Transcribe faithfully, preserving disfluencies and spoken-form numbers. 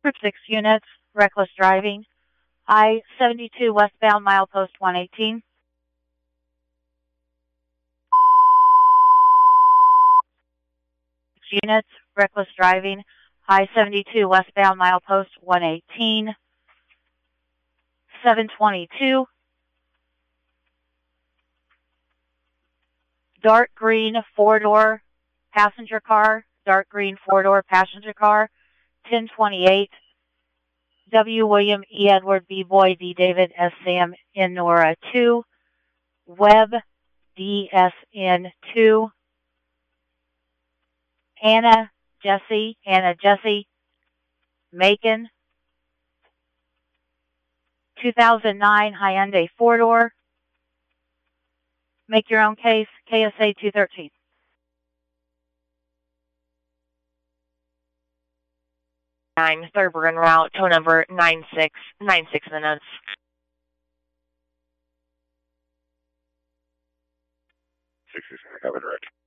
Group six units, reckless driving. I seventy-two westbound, milepost one eighteen. Six units, reckless driving. I seventy-two westbound, milepost one eighteen. seven twenty-two. Dark green four-door passenger car. Dark green four-door passenger car. ten twenty-eight. W. William E. Edward B. Boy D. David S. Sam N. Nora two. Webb D. S. N. two. Anna Jesse. Anna Jesse. Macon. two thousand nine Hyundai four-door. Make your own case. K S A two thirteen. nine, Thurber en route, tow number nine six nine six minutes. six six, have it direct.